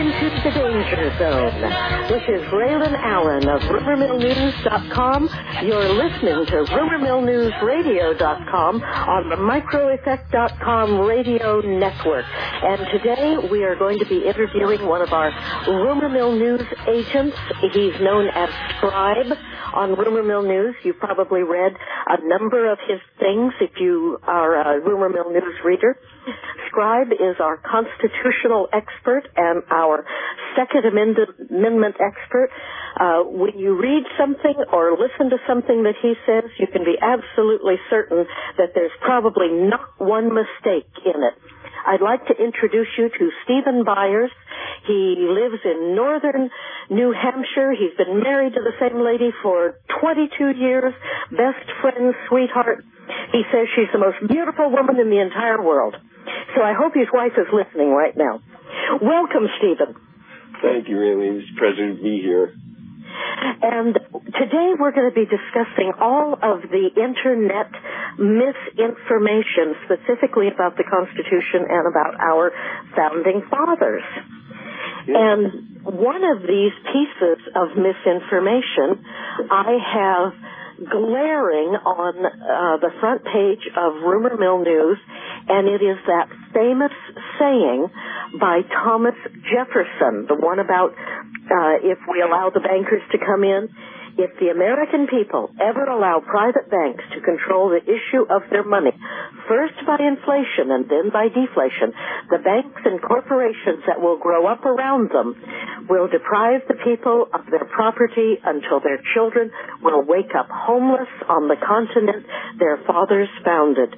into the danger zone. This is Raylan Allen of RumorMillNews.com. You're listening to RumorMillNewsRadio.com on the MicroEffect.com radio network. And today we are going to be interviewing one of our Rumor Mill News agents. He's known as Scribe on Rumor Mill News. You've probably read a number of his things if you are a Rumor Mill News reader. Scribe is our constitutional expert and our Second Amendment expert. When you read something or listen to something that he says, you can be absolutely certain that there's probably not one mistake in it. I'd like to introduce you to Stephen Byers. He lives in northern New Hampshire. He's been married to the same lady for 22 years, best friend, sweetheart. He says she's the most beautiful woman in the entire world. So I hope his wife is listening right now. Welcome, Stephen. Thank you, Raylene. It's a pleasure to be here. And today we're going to be discussing all of the Internet misinformation, specifically about the Constitution and about our Founding Fathers. Yeah. And one of these pieces of misinformation I have glaring on the front page of Rumor Mill News, and it is that famous saying by Thomas Jefferson, the one about if we allow the bankers to come in, if the American people ever allow private banks to control the issue of their money, first by inflation and then by deflation, the banks and corporations that will grow up around them will deprive the people of their property until their children will wake up homeless on the continent their fathers founded.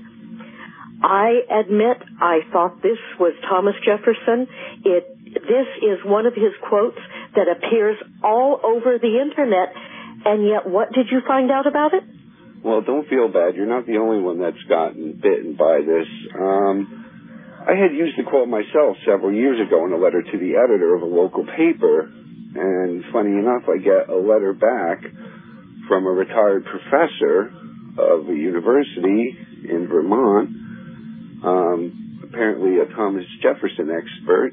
I admit I thought this was Thomas Jefferson. This is one of his quotes that appears all over the Internet, and yet what did you find out about it? Well, don't feel bad. You're not the only one that's gotten bitten by this. I had used the quote myself several years ago in a letter to the editor of a local paper, and funny enough, I get a letter back from a retired professor of a university in Vermont, apparently a Thomas Jefferson expert,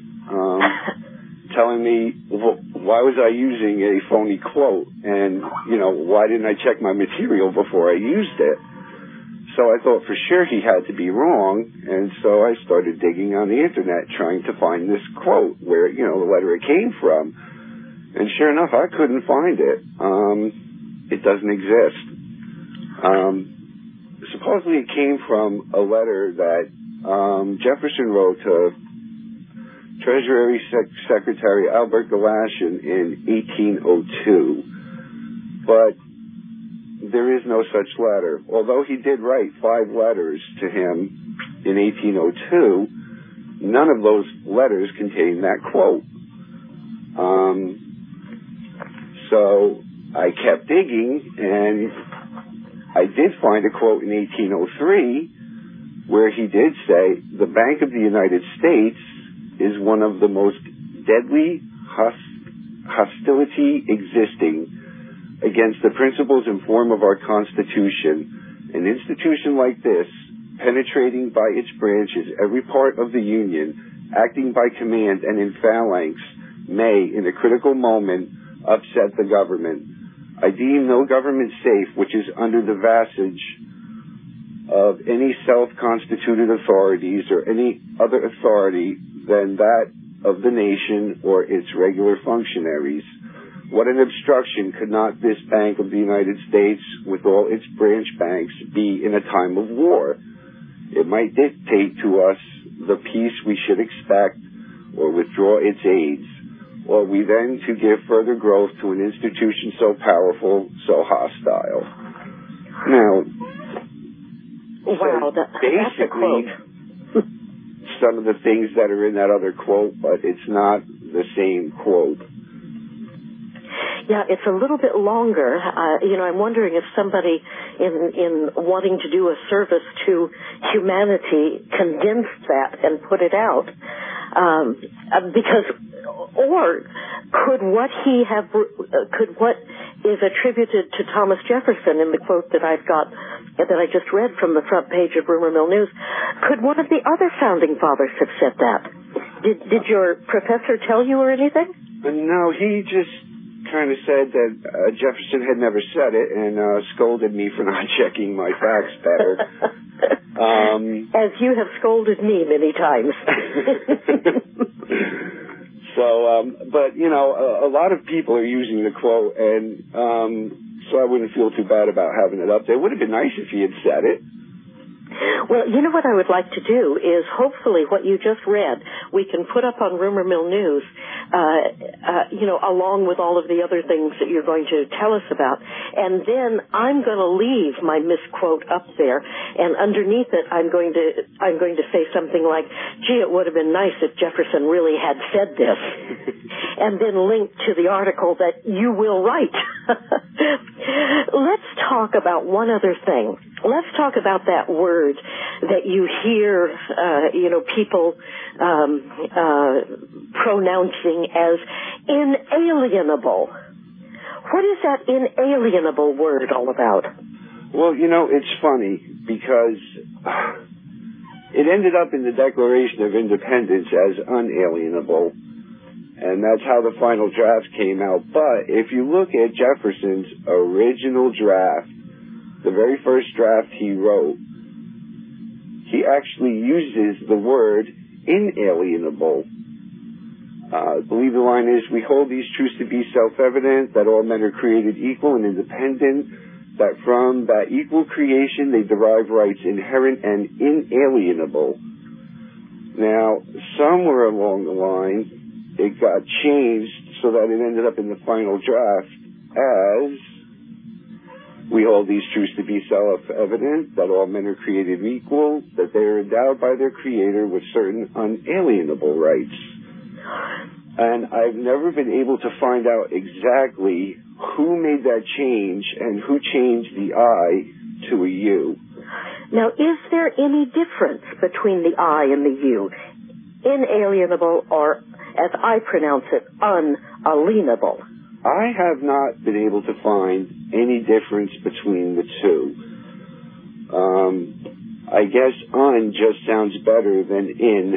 telling me, well, why was I using a phony quote? And, why didn't I check my material before I used it? So I thought for sure he had to be wrong, and so I started digging on the Internet trying to find this quote where, the letter it came from. And sure enough, I couldn't find it. It doesn't exist. Supposedly it came from a letter that Jefferson wrote to Treasury Secretary Albert Gallatin in 1802, but there is no such letter. Although he did write 5 letters to him in 1802, none of those letters contain that quote. So I kept digging, and I did find a quote in 1803 where he did say, "The Bank of the United States is one of the most deadly hostility existing against the principles and form of our Constitution. An institution like this, penetrating by its branches every part of the Union, acting by command and in phalanx, may, in a critical moment, upset the government. I deem no government safe which is under the vassalage of any self-constituted authorities or any other authority than that of the nation or its regular functionaries. What an obstruction could not this Bank of the United States, with all its branch banks, be in a time of war? It might dictate to us the peace we should expect or withdraw its aids, or we then to give further growth to an institution so powerful, so hostile." Now, wow, that's a quote. Some of the things that are in that other quote, but it's not the same quote. Yeah, it's a little bit longer. I'm wondering if somebody in wanting to do a service to humanity condensed that and put it out. Or could what is attributed to Thomas Jefferson in the quote that I just read from the front page of Rumor Mill News, could one of the other founding fathers have said that? Did your professor tell you or anything? No, he just kind of said that Jefferson had never said it and scolded me for not checking my facts better. As you have scolded me many times. But, you know, a lot of people are using the quote, and so I wouldn't feel too bad about having it up there. It would have been nice if he had said it. Well, you know what I would like to do is hopefully what you just read we can put up on Rumor Mill News, you know, along with all of the other things that you're going to tell us about. And then I'm going to leave my misquote up there, and underneath it I'm going to say something like, gee, it would have been nice if Jefferson really had said this. And then link to the article that you will write. Let's talk about one other thing. Let's talk about that word that you hear, you know, people pronouncing as inalienable. What is that inalienable word all about? Well, you know, it's funny because it ended up in the Declaration of Independence as unalienable, and that's how the final draft came out. But if you look at Jefferson's original draft, the very first draft he wrote, he actually uses the word inalienable. I believe the line is, we hold these truths to be self-evident, that all men are created equal and independent, that from that equal creation they derive rights inherent and inalienable. Now, somewhere along the line, it got changed so that it ended up in the final draft as, we hold these truths to be self-evident, that all men are created equal, that they are endowed by their Creator with certain unalienable rights. And I've never been able to find out exactly who made that change and who changed the I to a U. Now, is there any difference between the I and the U? Inalienable, or, as I pronounce it, unalienable? I have not been able to find any difference between the two. I guess un just sounds better than in.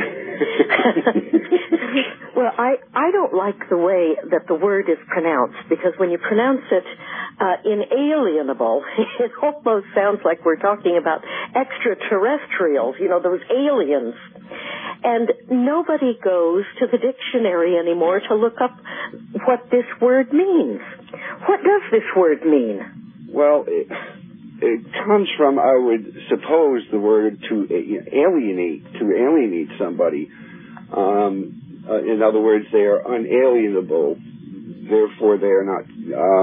Well, I don't like the way that the word is pronounced, because when you pronounce it inalienable, it almost sounds like we're talking about extraterrestrials, you know, those aliens. And nobody goes to the dictionary anymore to look up what this word means. What does this word mean? Well, it comes from, I would suppose, the word to alienate somebody. In other words, they are unalienable. Therefore, they are not.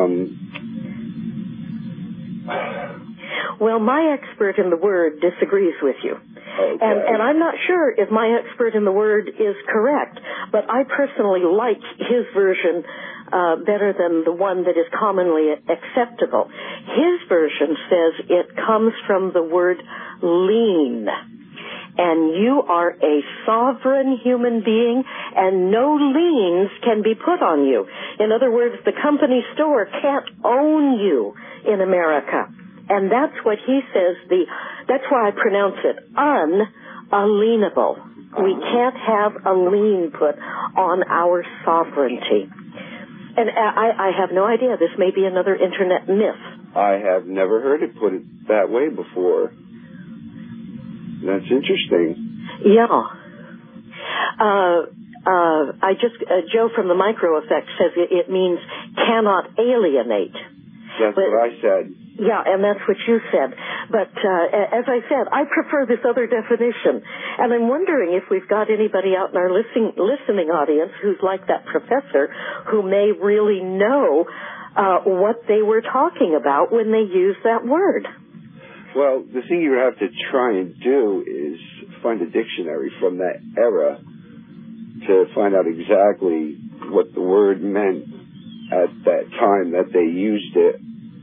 Well, my expert in the word disagrees with you. Okay. And I'm not sure if my expert in the word is correct, but I personally like his version better than the one that is commonly acceptable. His version says it comes from the word lean. And you are a sovereign human being, and no liens can be put on you. In other words, the company store can't own you in America. And that's what he says, that's why I pronounce it unalienable. We can't have a lien put on our sovereignty. And I have no idea. This may be another internet myth. I have never heard it put that way before. That's interesting. Yeah. Joe from the Micro Effect says it means cannot alienate. That's what I said. Yeah, and that's what you said. But as I said, I prefer this other definition. And I'm wondering if we've got anybody out in our listening audience who's like that professor who may really know what they were talking about when they used that word. Well, the thing you have to try and do is find a dictionary from that era to find out exactly what the word meant at that time that they used it.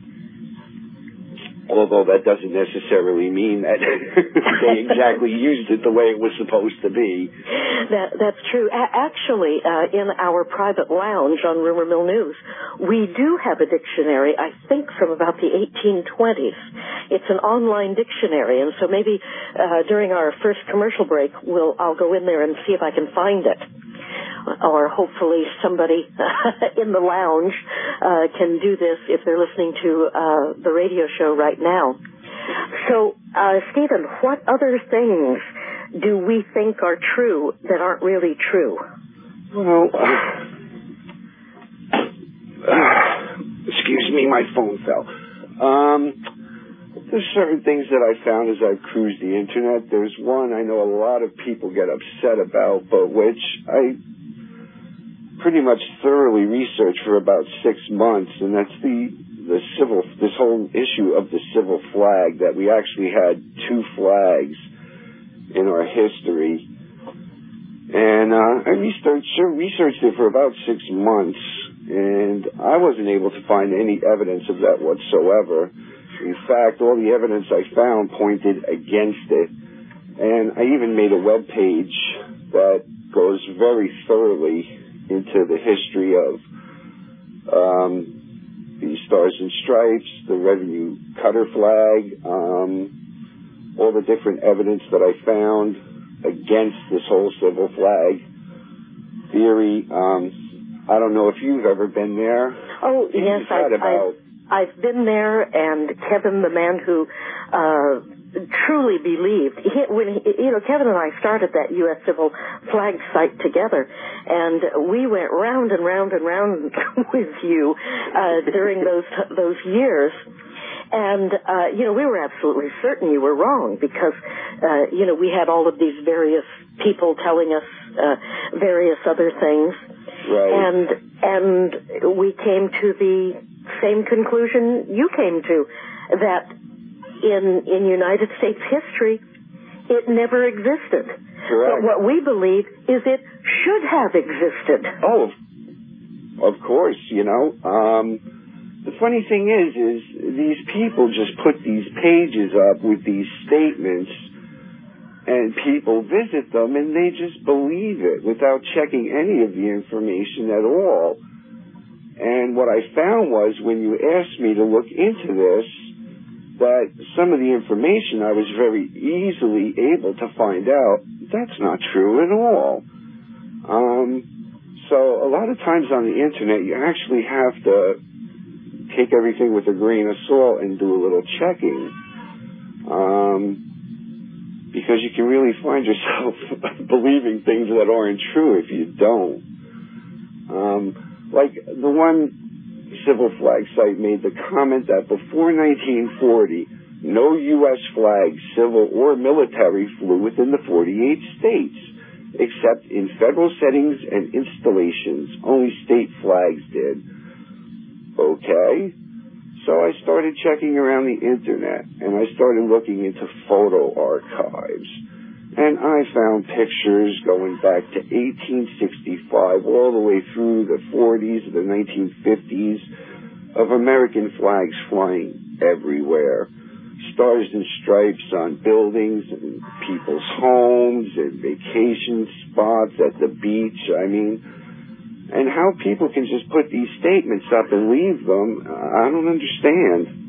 Although that doesn't necessarily mean that they exactly used it the way it was supposed to be. That's true. Actually, in our private lounge on Rumor Mill News, we do have a dictionary, I think from about the 1820s. It's an online dictionary, and so maybe during our first commercial break, I'll go in there and see if I can find it. Or hopefully somebody in the lounge can do this if they're listening to the radio show right now. So, Stephen, what other things do we think are true that aren't really true? Well, excuse me, my phone fell. There's certain things that I found as I've cruised the Internet. There's one I know a lot of people get upset about, but which I pretty much thoroughly researched for about 6 months, and that's this whole issue of the civil flag, that we actually had 2 flags in our history. And I researched it for about 6 months, and I wasn't able to find any evidence of that whatsoever. In fact, all the evidence I found pointed against it. And I even made a web page that goes very thoroughly into the history of the Stars and Stripes, the Revenue Cutter flag, all the different evidence that I found against this whole civil flag theory. I don't know if you've ever been there. Oh, yes, I've been there, and Kevin, the man who truly believed, Kevin and I started that U.S. Civil Flag site together, and we went round and round and round with you during those years. And, we were absolutely certain you were wrong because, we had all of these various people telling us various other things. Right. And we came to the same conclusion you came to, that in United States history, it never existed. Correct. But what we believe is it should have existed. Oh, of course, The funny thing is these people just put these pages up with these statements, and people visit them, and they just believe it without checking any of the information at all. And what I found was, when you asked me to look into this, that some of the information I was very easily able to find out, that's not true at all. So a lot of times on the Internet, you actually have to take everything with a grain of salt and do a little checking, because you can really find yourself believing things that aren't true if you don't. Like the one civil flag site made the comment that before 1940, no U.S. flag, civil or military, flew within the 48 states, except in federal settings and installations. Only state flags did. Okay. So I started checking around the Internet, and I started looking into photo archives. And I found pictures going back to 1865 all the way through the 40s, the 1950s, of American flags flying everywhere. Stars and stripes on buildings and people's homes and vacation spots at the beach. And how people can just put these statements up and leave them, I don't understand.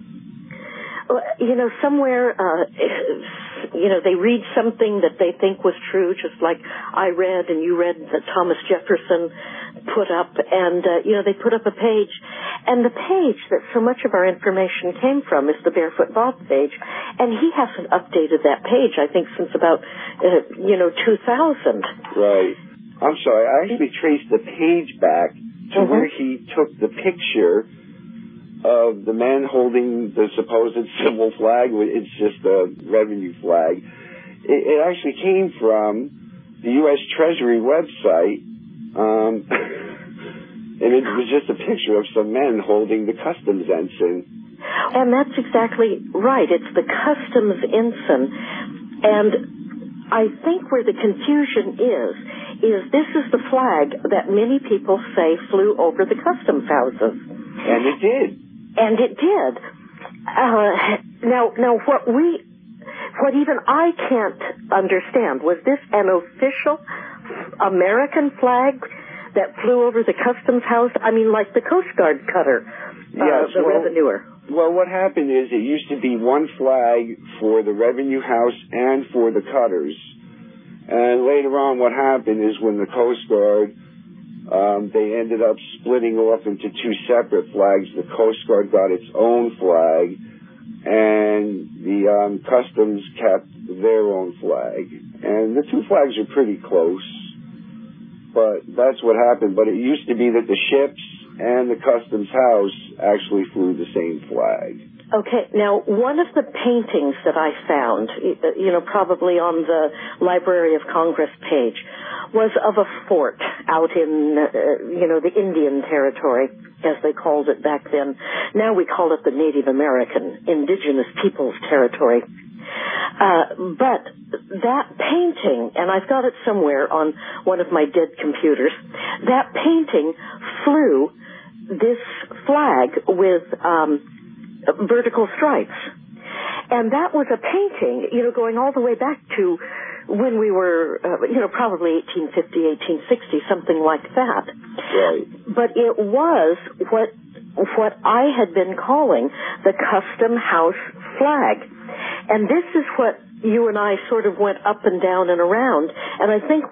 Well, somewhere, they read something that they think was true, just like I read and you read that Thomas Jefferson put up, and, they put up a page, and the page that so much of our information came from is the Barefoot Bob page, and he hasn't updated that page, I think, since about, 2000. Right. I'm sorry, I actually traced the page back to where he took the picture of the man holding the supposed civil flag. It's just a revenue flag. It actually came from the U.S. Treasury website, and it was just a picture of some men holding the customs ensign. And that's exactly right. It's the customs ensign. And I think where the confusion is this is the flag that many people say flew over the customs houses. And it did. And it did. Now what even I can't understand, was this an official American flag that flew over the customs house? I mean, like the Coast Guard cutter, yes, the revenuer. Well, what happened is it used to be one flag for the revenue house and for the cutters. And later on what happened is when the Coast Guard, they ended up splitting off into two separate flags. The Coast Guard got its own flag, and the customs kept their own flag. And the two flags are pretty close, but that's what happened. But it used to be that the ships and the customs house actually flew the same flag. Okay, now one of the paintings that I found, probably on the Library of Congress page, was of a fort out in, the Indian Territory, as they called it back then. Now we call it the Native American, Indigenous Peoples Territory. But that painting, and I've got it somewhere on one of my dead computers, that painting flew this flag with vertical stripes. And that was a painting, going all the way back to when we were, probably 1850, 1860, something like that. Right. But it was what I had been calling the custom house flag. And this is what you and I sort of went up and down and around. And I think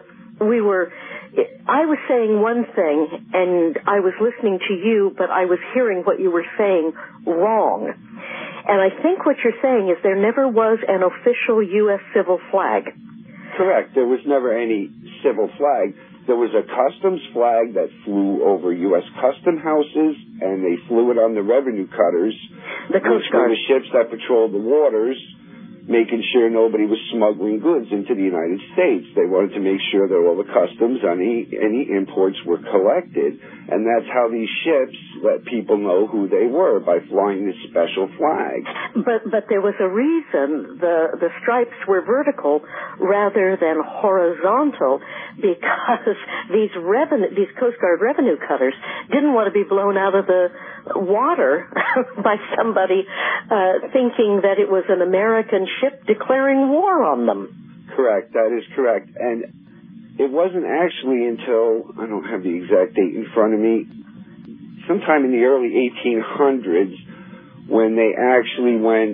I was saying one thing and I was listening to you, but I was hearing what you were saying wrong. And I think what you're saying is there never was an official U.S. civil flag. Correct. There was never any civil flag. There was a customs flag that flew over U.S. custom houses, and they flew it on the revenue cutters, the Coast Guard, the ships that patrolled the waters, making sure nobody was smuggling goods into the United States. They wanted to make sure that all the customs on any imports were collected. And that's how these ships let people know who they were, by flying this special flag. But there was a reason the stripes were vertical rather than horizontal, because these Coast Guard revenue cutters didn't want to be blown out of the water by somebody thinking that it was an American ship declaring war on them. Correct. That is correct. And it wasn't actually until, I don't have the exact date in front of me, sometime in the early 1800s, when they actually went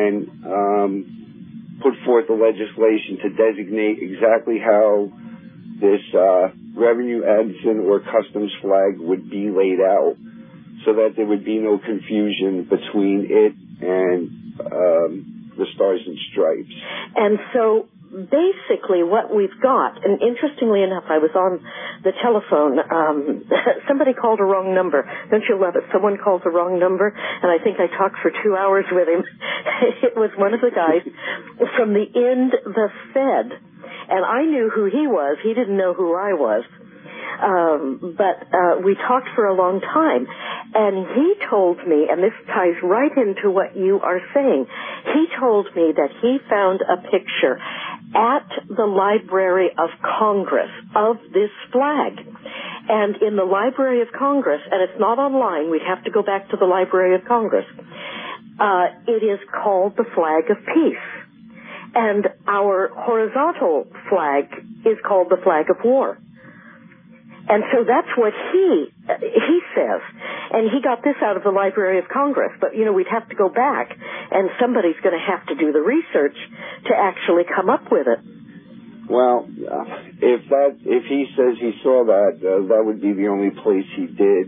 and put forth the legislation to designate exactly how this revenue ensign or customs flag would be laid out, so that there would be no confusion between it and the Stars and Stripes. And so basically what we've got, and interestingly enough, I was on the telephone, somebody called a wrong number. Don't you love it? Someone calls a wrong number, and I think I talked for 2 hours with him. It was one of the guys from the Fed, and I knew who he was. He didn't know who I was. But we talked for a long time, and he told me, and this ties right into what you are saying, he told me that he found a picture at the Library of Congress of this flag. And in the Library of Congress, and it's not online, we'd have to go back to the Library of Congress, it is called the flag of peace. And our horizontal flag is called the flag of war. And so that's what he says. And he got this out of the Library of Congress. But, we'd have to go back, and somebody's going to have to do the research to actually come up with it. Well, if he says he saw that, that would be the only place he did.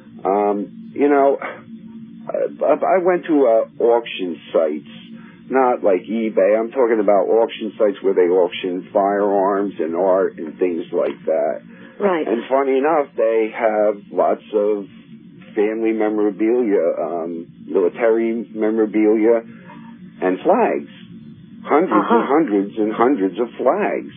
I went to auction sites, not like eBay. I'm talking about auction sites where they auction firearms and art and things like that. Right. And funny enough, they have lots of family memorabilia, military memorabilia, and flags. Hundreds and hundreds and hundreds of flags.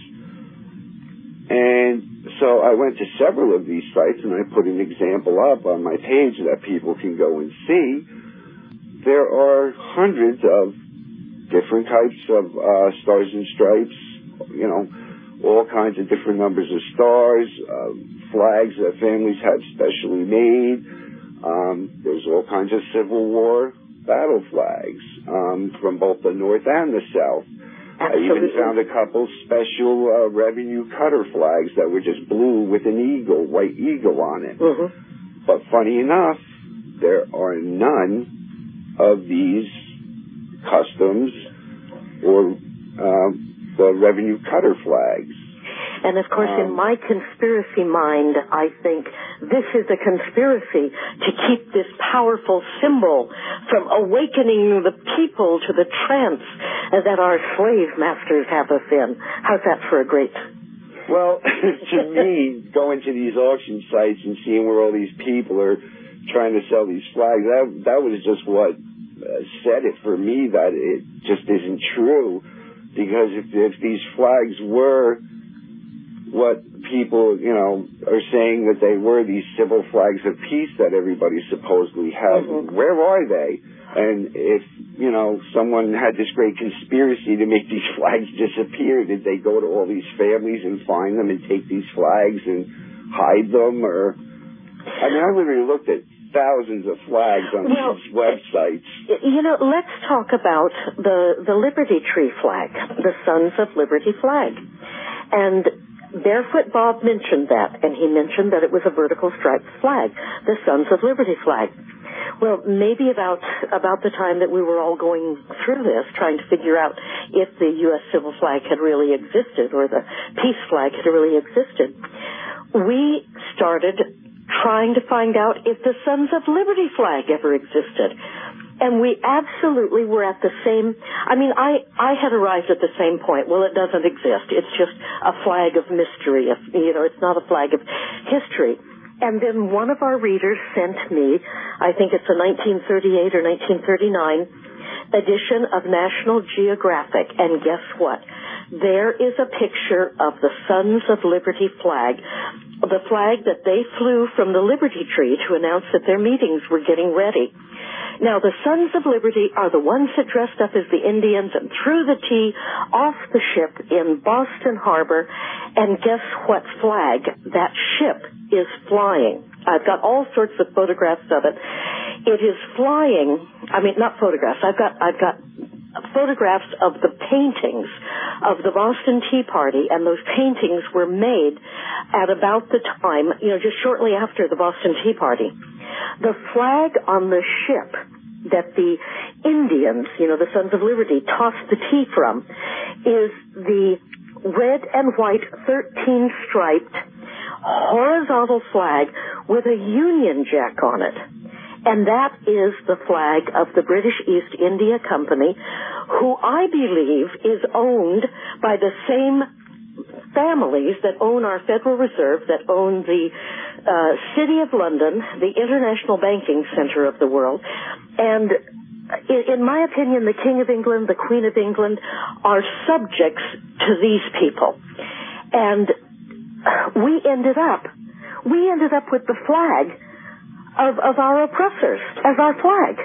And so I went to several of these sites, and I put an example up on my page that people can go and see. There are hundreds of different types of Stars and Stripes, all kinds of different numbers of stars, flags that families have specially made. There's all kinds of Civil War battle flags from both the North and the South. I Absolutely. even found a couple special revenue cutter flags that were just blue with an eagle, white eagle on it. Mm-hmm. But funny enough, there are none of these customs or the revenue cutter flags. And, of course, in my conspiracy mind, I think this is a conspiracy to keep this powerful symbol from awakening the people to the trance that our slave masters have us in. How's that for a great... Well, to me, going to these auction sites and seeing where all these people are trying to sell these flags, that was just what said it for me, that it just isn't true. Because if these flags were what people, are saying that they were, these civil flags of peace that everybody supposedly has, where are they? And if, someone had this great conspiracy to make these flags disappear, did they go to all these families and find them and take these flags and hide them? Or, I literally looked at thousands of flags on these websites. Let's talk about the Liberty Tree flag, the Sons of Liberty flag. And Barefoot Bob mentioned that, and he mentioned that it was a vertical striped flag, the Sons of Liberty flag. Well, maybe about the time that we were all going through this, trying to figure out if the U.S. civil flag had really existed or the peace flag had really existed, we started trying to find out if the Sons of Liberty flag ever existed. And we absolutely were at the same, I had arrived at the same point. Well, it doesn't exist. It's just a flag of mystery. It's not a flag of history. And then one of our readers sent me, I think it's a 1938 or 1939 edition of National Geographic. And guess what? There is a picture of the Sons of Liberty flag, the flag that they flew from the Liberty Tree to announce that their meetings were getting ready. Now, the Sons of Liberty are the ones that dressed up as the Indians and threw the tea off the ship in Boston Harbor. And guess what flag that ship is flying? I've got all sorts of photographs of it. It is flying, not photographs. I've got photographs of the paintings of the Boston Tea Party, and those paintings were made at about the time, just shortly after the Boston Tea Party. The flag on the ship that the Indians, the Sons of Liberty, tossed the tea from is the red and white 13-striped horizontal flag with a Union Jack on it. And that is the flag of the British East India Company, who I believe is owned by the same families that own our Federal Reserve, that own the City of London, the international banking center of the world. And in my opinion, the King of England, the Queen of England are subjects to these people. And we ended up with the flag of our oppressors as our flag.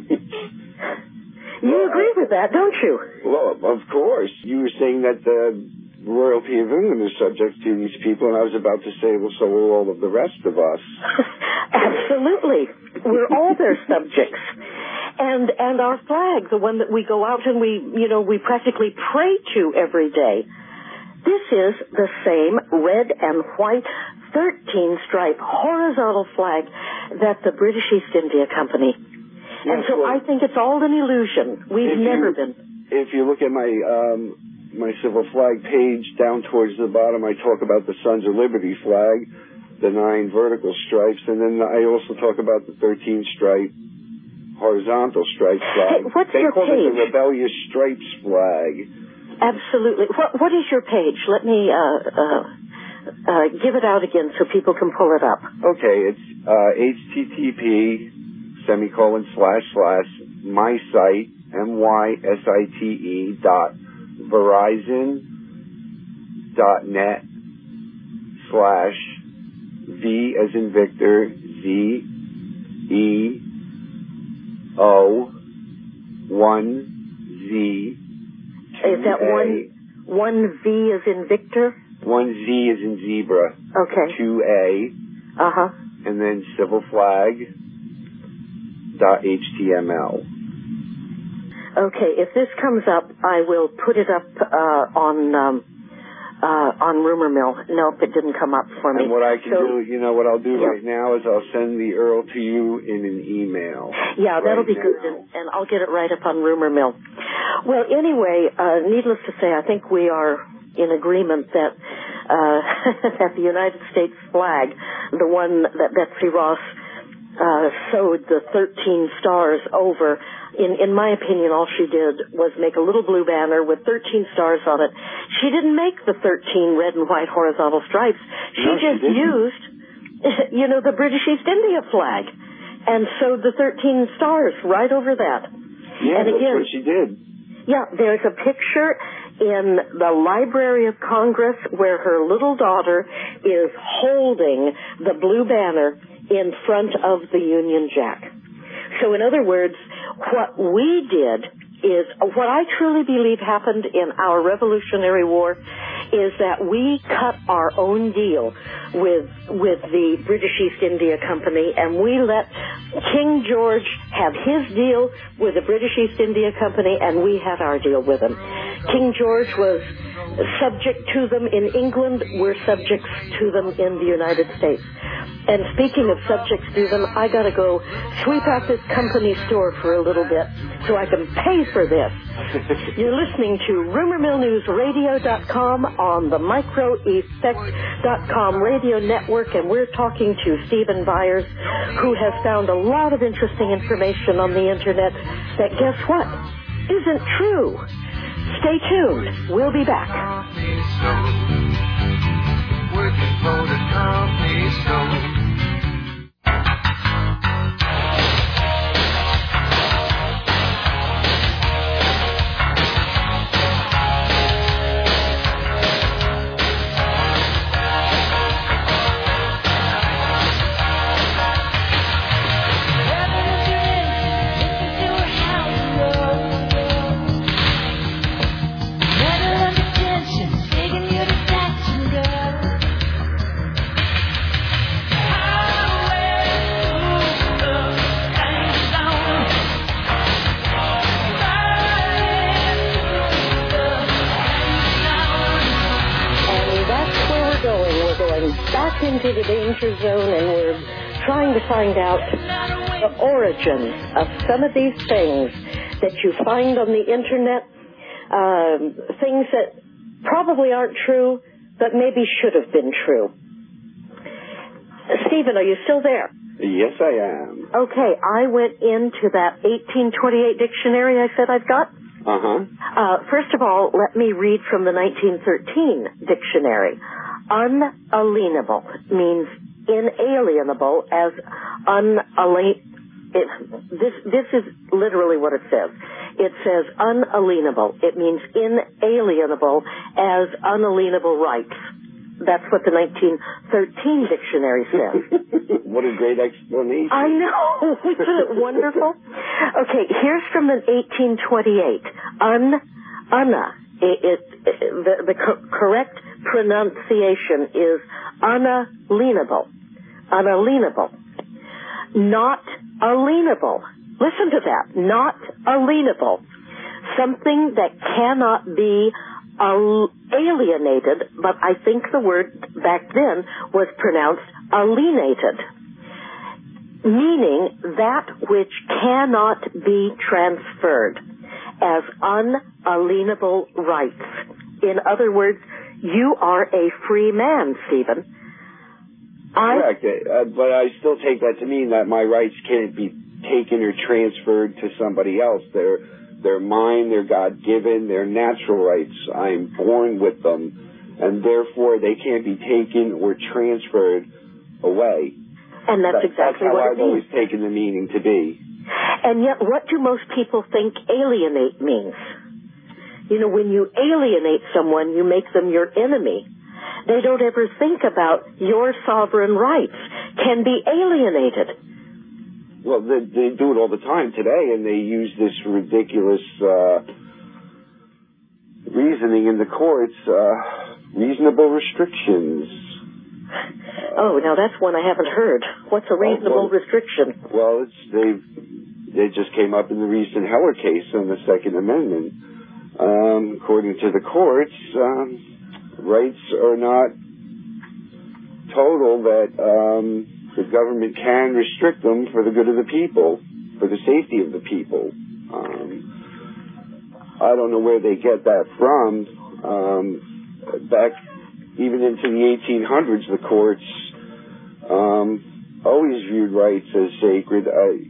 You agree with that, don't you? Well, of course. You were saying that the royalty of England is subject to these people, and I was about to say, well, so are all of the rest of us. Absolutely. We're all their subjects. And our flag, the one that we go out and we practically pray to every day, this is the same red and white 13-stripe horizontal flag that the British East India Company. And so I think it's all an illusion. We've never been. If you look at my civil flag page, down towards the bottom, I talk about the Sons of Liberty flag, the 9 vertical stripes, and then I also talk about the 13-stripe horizontal stripe flag. Hey, what's they your call page? it the Rebellious Stripes flag. Absolutely. What is your page? Let me give it out again so people can pull it up. Okay, it's http:// mysite, mySite.verizon.net/V as in Victor, ZEO1Z. Is that one V as in Victor? 1Z as in zebra. Okay. 2A. Uh-huh. And then civilflag.html. Okay, if this comes up, I will put it up on Rumor Mill. Nope, it didn't come up for me. And what I can do, what I'll do yeah. right now is I'll send the URL to you in an email. Yeah, that'll be good, and I'll get it right up on Rumor Mill. Well, anyway, needless to say, I think we are in agreement that that the United States flag, the one that Betsy Ross sewed the 13 stars over, in my opinion, all she did was make a little blue banner with 13 stars on it. She didn't make the 13 red and white horizontal stripes. She just used, the British East India flag and sewed the 13 stars right over that. Yeah, and again, that's what she did. Yeah, there's a picture in the Library of Congress where her little daughter is holding the blue banner in front of the Union Jack. So in other words, what we did is, what I truly believe happened in our Revolutionary War is that we cut our own deal with the British East India Company, and we let King George have his deal with the British East India Company, and we had our deal with him. King George was subject to them in England. We're subjects to them in the United States. And speaking of subjects to them, I got to go sweep out this company store for a little bit so I can pay for this. You're listening to RumorMillNewsRadio.com on the MicroEffect.com radio network, and we're talking to Stephen Byers, who has found a lot of interesting information on the Internet that, guess what, isn't true. Stay tuned. We'll be back. Working for the company store. Into the danger zone, and we're trying to find out the origin of some of these things that you find on the Internet, things that probably aren't true, but maybe should have been true. Stephen, are you still there? Yes, I am. Okay, I went into that 1828 dictionary I said I've got. First of all, let me read from the 1913 dictionary. Unalienable means inalienable as this is literally what it says. It says unalienable. It means inalienable as unalienable rights. That's what the 1913 dictionary says. What a great explanation. I know. Isn't it wonderful? Okay, here's from the 1828. The correct pronunciation is unalienable. Unalienable. Not alienable. Listen to that. Not alienable. Something that cannot be alienated, but I think the word back then was pronounced alienated, meaning that which cannot be transferred as unalienable rights. In other words, you are a free man, Stephen. Correct, but I still take that to mean that my rights can't be taken or transferred to somebody else. They're mine, they're God-given, they're natural rights. I'm born with them, and therefore they can't be taken or transferred away. And that's exactly what it means. I've always taken the meaning to be. And yet, what do most people think alienate means? You know, when you alienate someone, you make them your enemy. They don't ever think about your sovereign rights can be alienated. Well, they do it all the time today, and they use this ridiculous reasoning in the courts, reasonable restrictions. Oh, now that's one I haven't heard. What's a reasonable restriction? Well, it just came up in the recent Heller case on the Second Amendment. According to the courts, rights are not total, that the government can restrict them for the good of the people, for the safety of the people. I don't know where they get that from. Back even into the 1800s, the courts always viewed rights as sacred.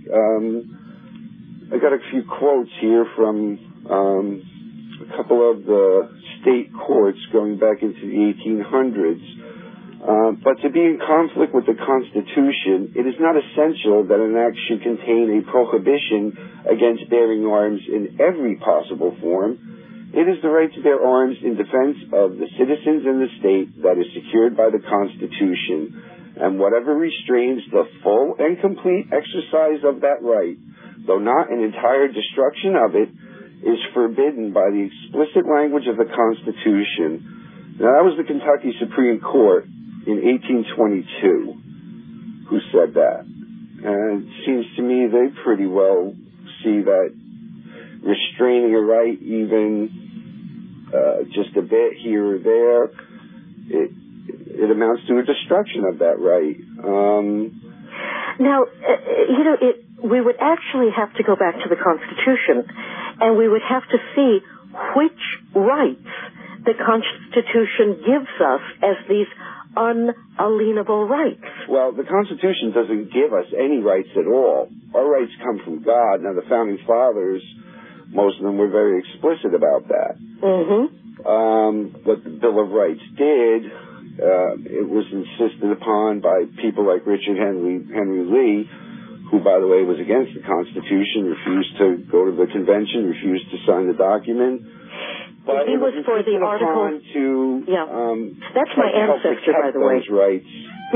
I got a few quotes here from a couple of the state courts going back into the 1800s. But to be in conflict with the Constitution, it is not essential that an act should contain a prohibition against bearing arms in every possible form. It is the right to bear arms in defense of the citizens and the state that is secured by the Constitution, and whatever restrains the full and complete exercise of that right, though not an entire destruction of it, is forbidden by the explicit language of the Constitution. Now, that was the Kentucky Supreme Court in 1822 who said that. And it seems to me they pretty well see that restraining a right even just a bit here or there, it amounts to a destruction of that right. Now, we would actually have to go back to the Constitution, and we would have to see which rights the Constitution gives us as these unalienable rights. Well, the Constitution doesn't give us any rights at all. Our rights come from God. Now, the Founding Fathers, most of them were very explicit about that. What the Bill of Rights did, it was insisted upon by people like Richard Henry Lee, who, by the way, was against the Constitution, refused to go to the convention, refused to sign the document. But he was for the Articles. That's my ancestor, by the way. Rights.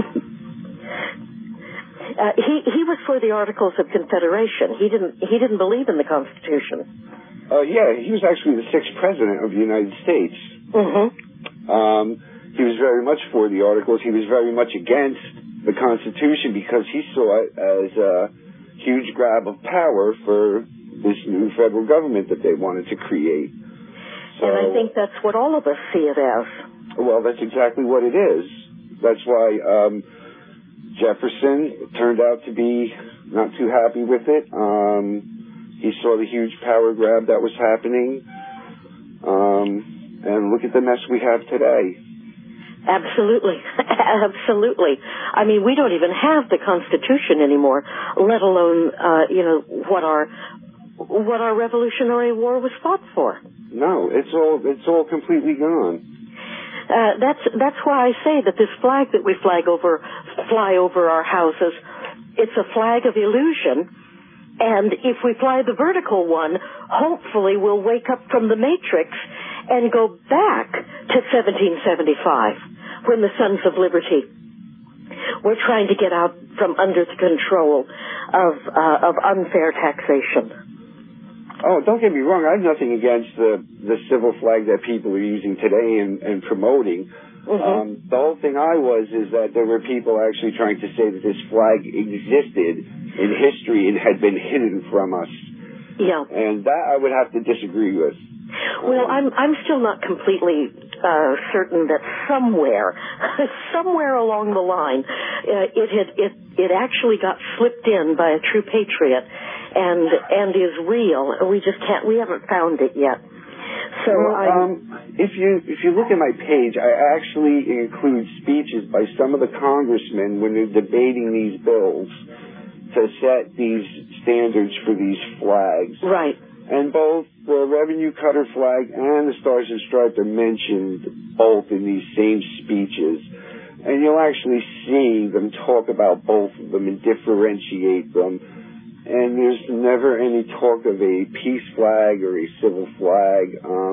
He was for the Articles of Confederation. He didn't believe in the Constitution. He was actually the 6th president of the United States. He was very much for the Articles. He was very much against the Constitution because he saw it as a huge grab of power for this new federal government that they wanted to create. So, and I think that's what all of us see it as. Well, that's exactly what it is. That's why Jefferson turned out to be not too happy with it. He saw the huge power grab that was happening. And look at the mess we have today. Absolutely. Absolutely. I mean, we don't even have the Constitution anymore, let alone, what our Revolutionary War was fought for. No, it's all completely gone. That's why I say that this flag that we fly over our houses, it's a flag of illusion. And if we fly the vertical one, hopefully we'll wake up from the Matrix and go back to 1775, when the Sons of Liberty were trying to get out from under the control of unfair taxation. Oh, don't get me wrong. I have nothing against the civil flag that people are using today and promoting. The whole thing is that there were people actually trying to say that this flag existed in history and had been hidden from us. Yeah. And that I would have to disagree with. Well, I'm still not completely certain that somewhere along the line, it actually got slipped in by a true patriot and is real. We haven't found it yet. So if you look at my page, I actually include speeches by some of the congressmen when they're debating these bills to set these standards for these flags. Right. And both the Revenue Cutter flag and the Stars and Stripes are mentioned both in these same speeches. And you'll actually see them talk about both of them and differentiate them. And there's never any talk of a peace flag or a civil flag.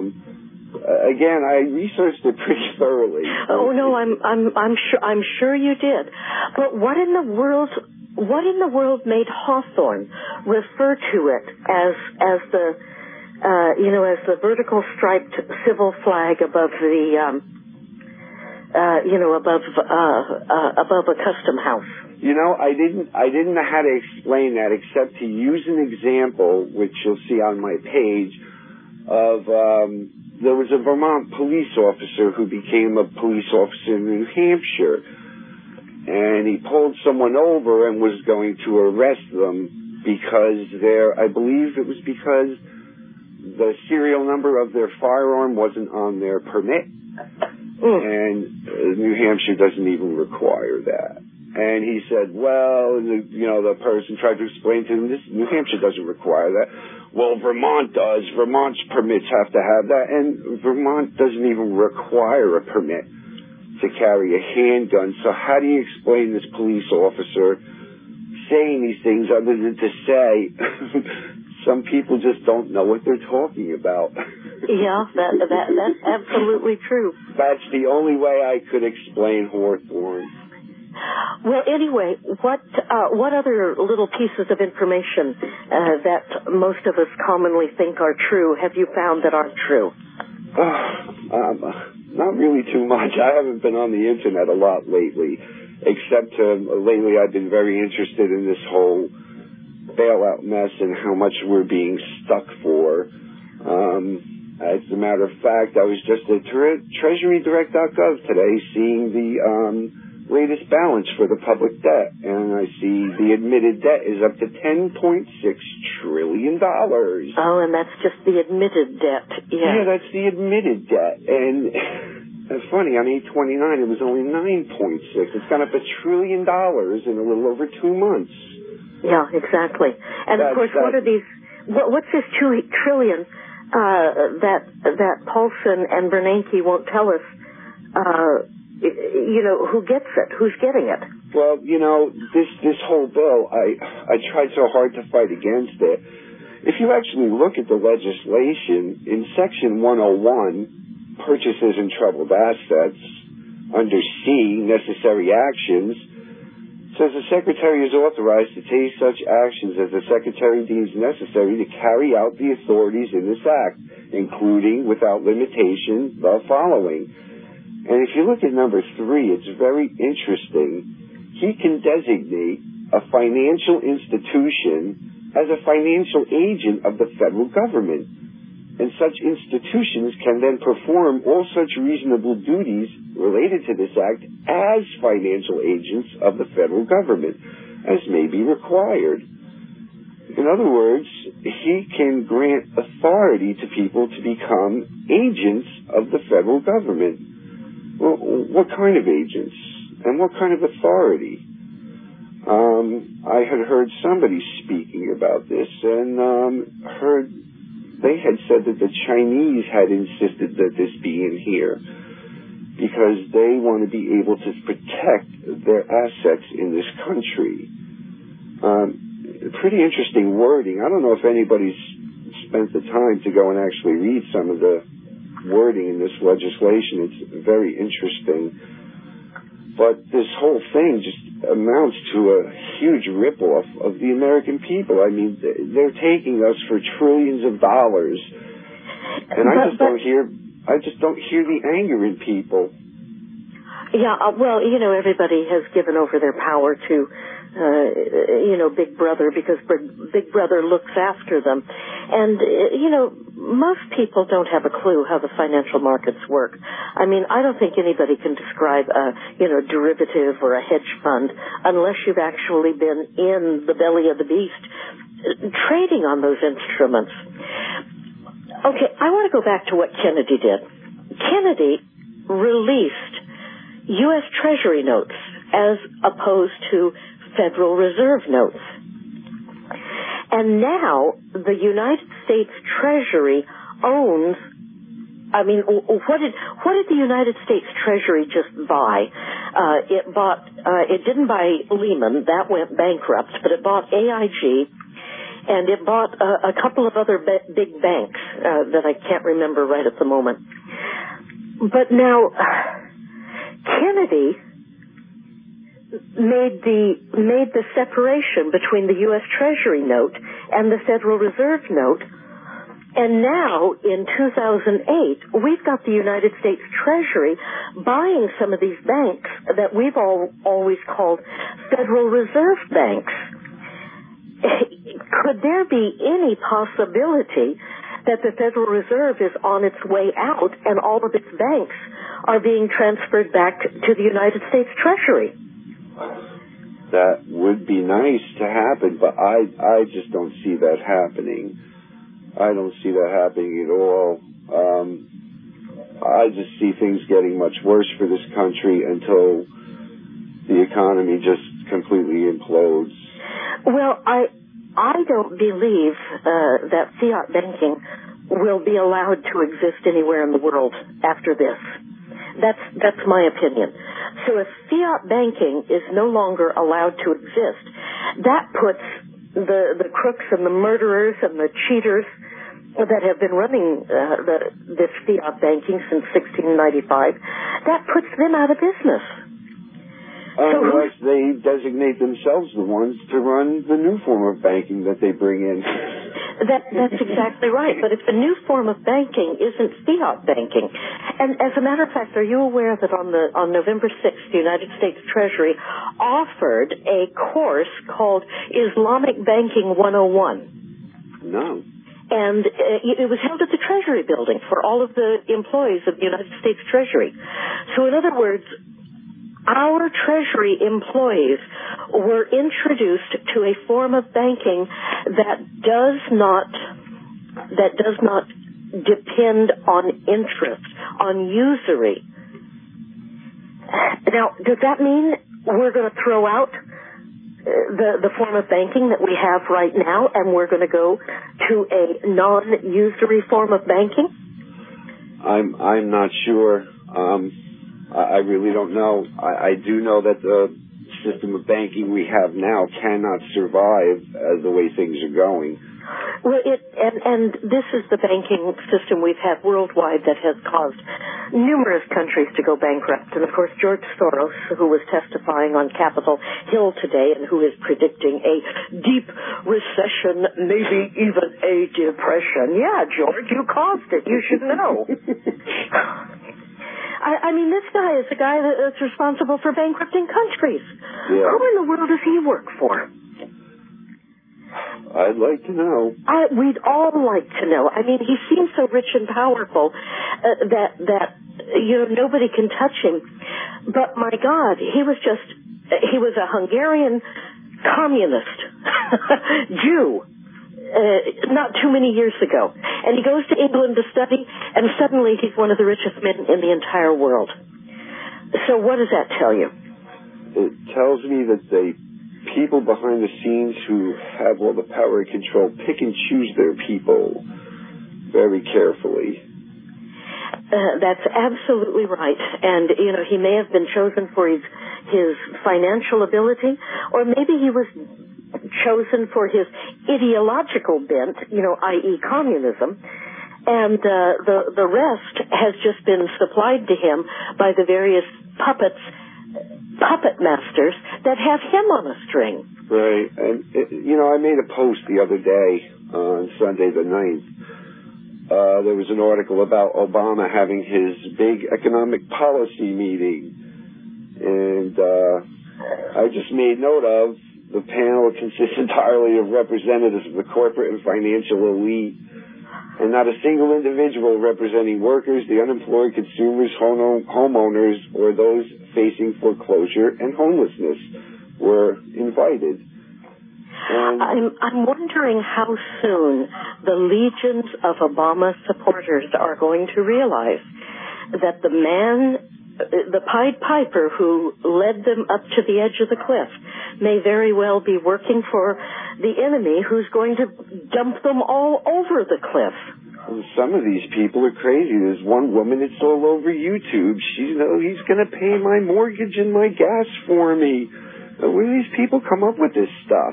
Again, I researched it pretty thoroughly. Oh no, I'm sure you did. But what in the world made Hawthorne refer to it as the vertical striped civil flag above the above a custom house. You know, I didn't know how to explain that except to use an example, which you'll see on my page, of there was a Vermont police officer who became a police officer in New Hampshire, and he pulled someone over and was going to arrest them because I believe it was because the serial number of their firearm wasn't on their permit, and New Hampshire doesn't even require that. And he said, well, the person tried to explain to him, New Hampshire doesn't require that. Well, Vermont does. Vermont's permits have to have that. And Vermont doesn't even require a permit to carry a handgun. So how do you explain this police officer saying these things other than to say some people just don't know what they're talking about? Yeah, that's absolutely true. That's the only way I could explain Hawthorne. Well, anyway, what other little pieces of information that most of us commonly think are true have you found that aren't true? Not really too much. I haven't been on the Internet a lot lately, except lately I've been very interested in this whole bailout mess and how much we're being stuck for. As a matter of fact, I was just at TreasuryDirect.gov today seeing the latest balance for the public debt, and I see the admitted debt is up to $10.6 trillion. Oh, and that's just the admitted debt. Yeah, that's the admitted debt. And it's funny, on 8/29 it was only 9.6. It's gone up $1 trillion in a little over 2 months. Yeah, exactly. And of course, what are these? What's this $2 trillion that Paulson and Bernanke won't tell us? Who gets it? Who's getting it? Well, this whole bill, I tried so hard to fight against it. If you actually look at the legislation, in Section 101, Purchases and Troubled Assets, under C, Necessary Actions, says the Secretary is authorized to take such actions as the Secretary deems necessary to carry out the authorities in this Act, including, without limitation, the following. And if you look at number 3, it's very interesting. He can designate a financial institution as a financial agent of the federal government. And such institutions can then perform all such reasonable duties related to this act as financial agents of the federal government, as may be required. In other words, he can grant authority to people to become agents of the federal government. Well, what kind of agents? And what kind of authority? I had heard somebody speaking about this and heard they had said that the Chinese had insisted that this be in here because they want to be able to protect their assets in this country. Pretty interesting wording. I don't know if anybody's spent the time to go and actually read some of the wording in this legislation. It's very interesting. But this whole thing just amounts to a huge ripoff of the American people. I mean, they're taking us for trillions of dollars. And I just don't hear the anger in people. Yeah, well, everybody has given over their power to Big Brother because Big Brother looks after them. And, most people don't have a clue how the financial markets work. I mean, I don't think anybody can describe a, derivative or a hedge fund unless you've actually been in the belly of the beast trading on those instruments. Okay, I want to go back to what Kennedy did. Kennedy released U.S. Treasury notes as opposed to Federal Reserve notes. And now the United States Treasury owns, what did the United States Treasury just buy? It didn't buy Lehman, that went bankrupt, but it bought AIG, and it bought a couple of other big banks that I can't remember right at the moment. But now, Kennedy made the separation between the U.S. Treasury note and the Federal Reserve note, And now, in 2008, we've got the United States Treasury buying some of these banks that we've always called Federal Reserve banks. Could there be any possibility that the Federal Reserve is on its way out and all of its banks are being transferred back to the United States Treasury? That would be nice to happen, but I just don't see that happening. I don't see that happening at all. I just see things getting much worse for this country until the economy just completely implodes. Well, I don't believe that fiat banking will be allowed to exist anywhere in the world after this. That's my opinion. So if fiat banking is no longer allowed to exist, that puts the crooks and the murderers and the cheaters that have been running this fiat banking since 1695, that puts them out of business. Unless they designate themselves the ones to run the new form of banking that they bring in. That's exactly right. But if the new form of banking isn't fiat banking, and as a matter of fact, are you aware that on November 6th, the United States Treasury offered a course called Islamic Banking 101? No. And it was held at the Treasury building for all of the employees of the United States Treasury. So in other words, our Treasury employees were introduced to a form of banking that does not depend on interest, on usury. Now, does that mean we're going to throw out the form of banking that we have right now and we're going to go to a non-usury form of banking? I'm not sure. I really don't know. I do know that the system of banking we have now cannot survive the way things are going. Well, and this is the banking system we've had worldwide that has caused numerous countries to go bankrupt. And, of course, George Soros, who was testifying on Capitol Hill today and who is predicting a deep recession, maybe even a depression. Yeah, George, you caused it. You should know. I mean, this guy is the guy that's responsible for bankrupting countries. Yeah. Who in the world does he work for? I'd like to know. We'd all like to know. I mean, he seems so rich and powerful that nobody can touch him. But my God, he was a Hungarian communist Jew. Not too many years ago. And he goes to England to study, and suddenly he's one of the richest men in the entire world. So what does that tell you? It tells me that the people behind the scenes who have all the power and control pick and choose their people very carefully. That's absolutely right. And, he may have been chosen for his financial ability, or maybe he was chosen for his ideological bent, i.e. communism, and the rest has just been supplied to him by the various puppet masters that have him on a string. Right. And, I made a post the other day on Sunday the 9th. There was an article about Obama having his big economic policy meeting. And I just made note of the panel consists entirely of representatives of the corporate and financial elite, and not a single individual representing workers, the unemployed, consumers, homeowners, or those facing foreclosure and homelessness were invited. And I'm wondering how soon the legions of Obama supporters are going to realize that the Pied Piper who led them up to the edge of the cliff may very well be working for the enemy who's going to dump them all over the cliff. Some of these people are crazy. There's one woman, it's all over YouTube. He's going to pay my mortgage and my gas for me. Where do these people come up with this stuff?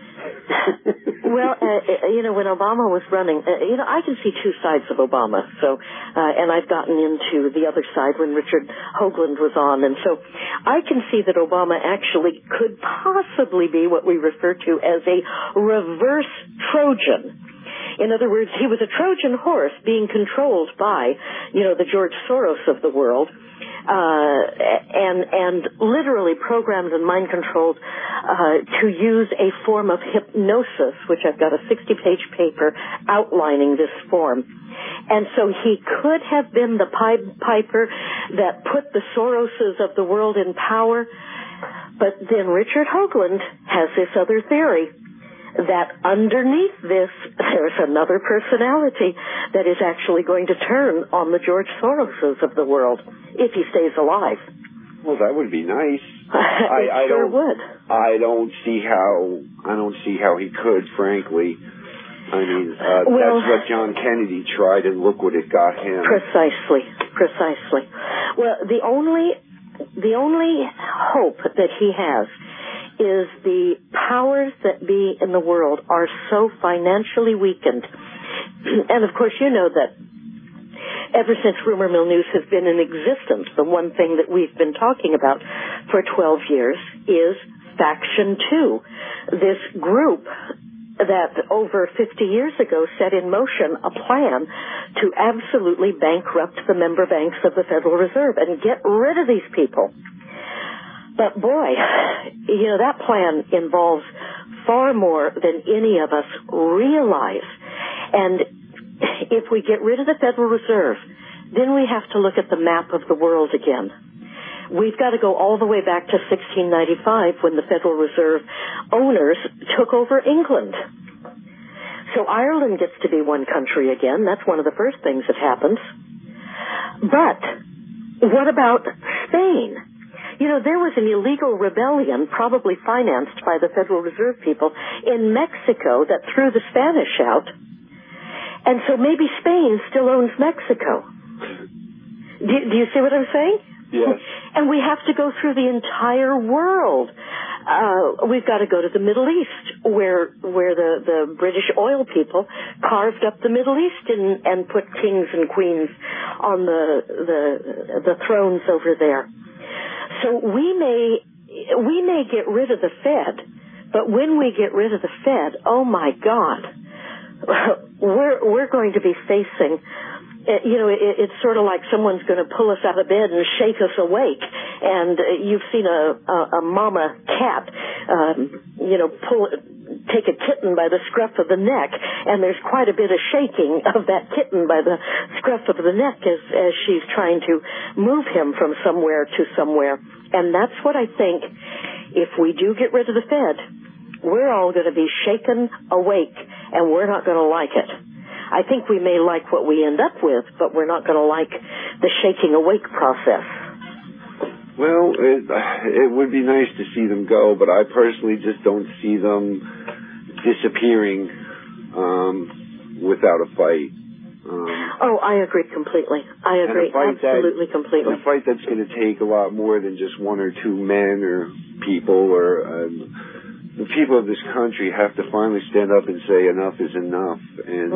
Well, when Obama was running, I can see two sides of Obama. So, and I've gotten into the other side when Richard Hoagland was on. And so I can see that Obama actually could possibly be what we refer to as a reverse Trojan. In other words, he was a Trojan horse being controlled by, the George Soros of the world, and literally programmed and mind controlled to use a form of hypnosis, which I've got a 60-page paper outlining this form. And so he could have been the Piper that put the Soroses of the world in power, but then Richard Hoagland has this other theory that underneath this, there's another personality that is actually going to turn on the George Soroses of the world, if he stays alive. Well, that would be nice. I sure would. I don't see how he could, frankly. I mean, that's what John Kennedy tried, and look what it got him. Precisely. Well, the only hope that he has is the powers that be in the world are so financially weakened. And of course, you know that ever since Rumor Mill News has been in existence, the one thing that we've been talking about for 12 years is Faction 2, this group that over 50 years ago set in motion a plan to absolutely bankrupt the member banks of the Federal Reserve and get rid of these people. But boy, that plan involves far more than any of us realize. And if we get rid of the Federal Reserve, then we have to look at the map of the world again. We've got to go all the way back to 1695 when the Federal Reserve owners took over England. So Ireland gets to be one country again. That's one of the first things that happens. But what about Spain? There was an illegal rebellion, probably financed by the Federal Reserve people, in Mexico that threw the Spanish out. And so maybe Spain still owns Mexico. Do you see what I'm saying? Yes. And we have to go through the entire world. We've got to go to the Middle East, where the British oil people carved up the Middle East and put kings and queens on the thrones over there. So we may get rid of the Fed, but when we get rid of the Fed, oh my God, we're going to be facing. It's sort of like someone's going to pull us out of bed and shake us awake. And you've seen a mama cat, take a kitten by the scruff of the neck, and there's quite a bit of shaking of that kitten by the scruff of the neck as she's trying to move him from somewhere to somewhere. And that's what I think, if we do get rid of the Fed, we're all going to be shaken awake, and we're not going to like it. I think we may like what we end up with, but we're not going to like the shaking awake process. Well, it would be nice to see them go, but I personally just don't see them disappearing without a fight. I agree completely. I agree absolutely completely. A fight that's going to take a lot more than just one or two men or people or... the people of this country have to finally stand up and say enough is enough. And,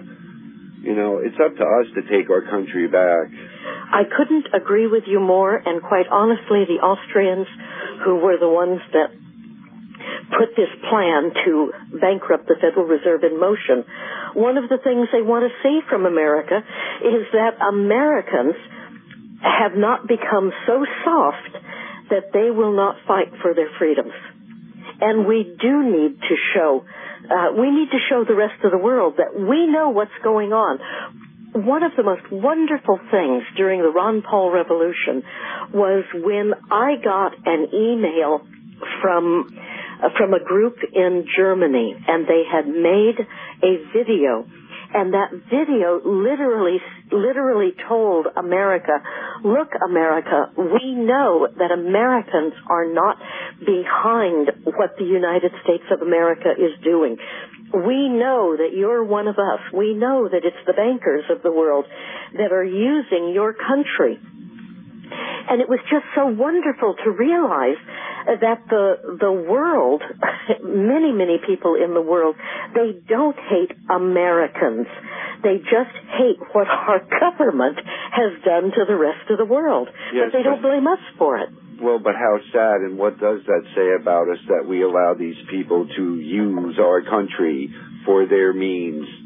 it's up to us to take our country back. I couldn't agree with you more. And quite honestly, the Austrians, who were the ones that put this plan to bankrupt the Federal Reserve in motion, one of the things they want to see from America is that Americans have not become so soft that they will not fight for their freedoms. And we do need to show, the rest of the world that we know what's going on. One of the most wonderful things during the Ron Paul Revolution was when I got an email from a group in Germany, and they had made a video. And that video literally told America, look, America, we know that Americans are not behind what the United States of America is doing. We know that you're one of us. We know that it's the bankers of the world that are using your country. And it was just so wonderful to realize that the world, many, many people in the world, they don't hate Americans. They just hate what our government has done to the rest of the world. Yes, but they don't blame us for it. Well, but how sad, and what does that say about us that we allow these people to use our country for their means?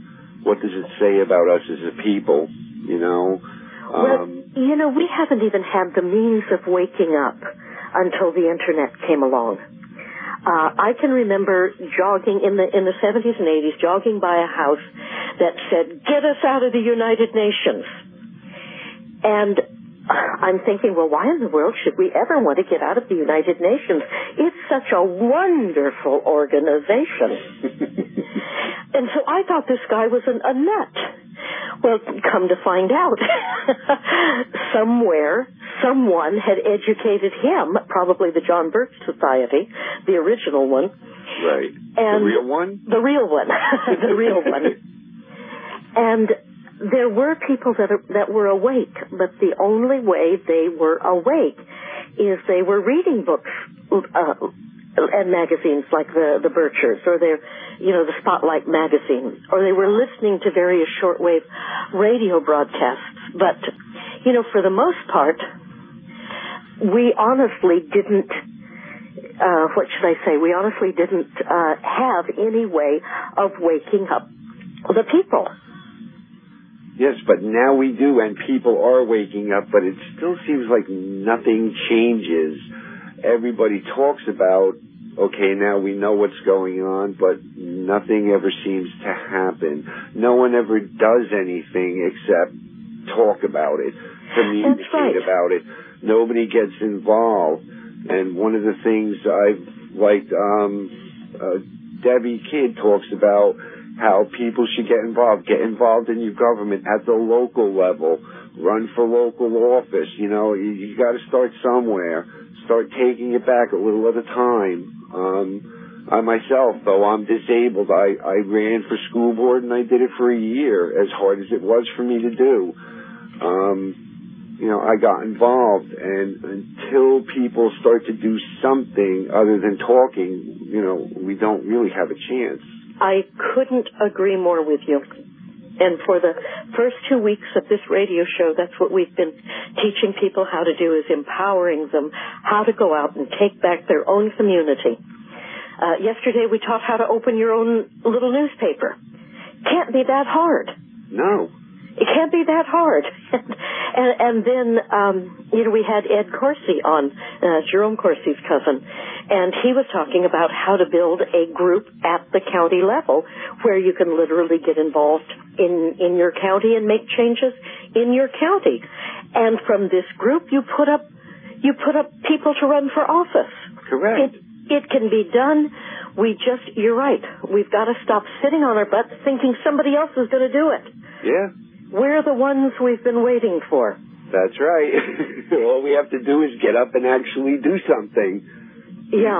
what does it say about us as a people, you know? Well, you know, we haven't even had the means of waking up until the Internet came along. I can remember jogging in the 70s and 80s, jogging by a house that said, "Get us out of the United Nations." And I'm thinking, well, why in the world should we ever want to get out of the United Nations? It's such a wonderful organization. And so I thought this guy was a nut. Well, come to find out, somewhere, someone had educated him, probably the John Birch Society, the original one. Right. And the real one? The real one. The real one. And there were people that were awake, but the only way they were awake is they were reading books and magazines like the Birchers, or the Spotlight magazine, or they were listening to various shortwave radio broadcasts. But, you know, for the most part, we honestly didn't, we honestly didn't have any way of waking up the people. Yes, but now we do, and people are waking up, but it still seems like nothing changes. Everybody talks about, okay, now we know what's going on, but nothing ever seems to happen. No one ever does anything except talk about it, communicate about it. Nobody gets involved. And one of the things I've liked, Debbie Kidd talks about how people should get involved in your government at the local level, run for local office. You know, you got to start somewhere. Start taking it back a little at a time. I myself, though I'm disabled, I ran for school board and I did it for a year, as hard as it was for me to do. You know, I got involved, and until people start to do something other than talking, you know, we don't really have a chance. I couldn't agree more with you. And for the first 2 weeks of this radio show, that's what we've been teaching people how to do, is empowering them how to go out and take back their own community. Yesterday we taught how to open your own little newspaper. Can't be that hard. No. It can't be that hard. And then, you know, we had Ed Corsi on, Jerome Corsi's cousin, and he was talking about how to build a group at the county level where you can literally get involved in your county and make changes in your county. And from this group, you put up people to run for office. Correct. It can be done. You're right. We've got to stop sitting on our butts thinking somebody else is going to do it. Yeah. We're the ones we've been waiting for. That's right. All we have to do is get up and actually do something. Yeah.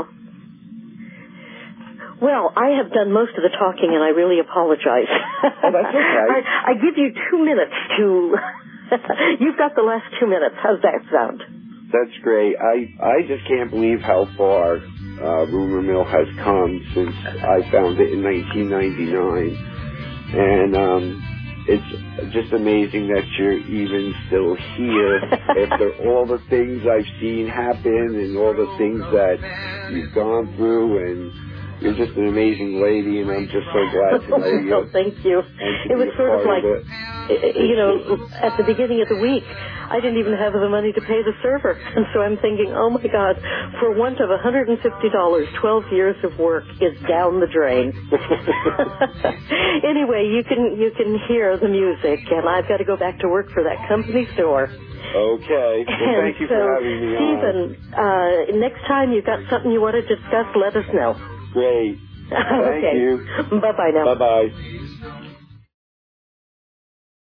Well, I have done most of the talking, and I really apologize. Oh, that's okay. I give you 2 minutes to... You've got the last 2 minutes. How's that sound? That's great. I just can't believe how far Rumor Mill has come since I found it in 1999. And it's just amazing that you're even still here after all the things I've seen happen and all the things that you've gone through, and you're just an amazing lady, and I'm just so glad to know you. Oh, thank you. It was sort of like, you know, at the beginning of the week, I didn't even have the money to pay the server. And so I'm thinking, oh my God, for want of $150, 12 years of work is down the drain. Anyway, you can hear the music, and I've got to go back to work for that company store. Okay. Well, thank you for having me on. Stephen, next time you've got something you want to discuss, let us know. Great. Thank you. Bye-bye now. Bye-bye.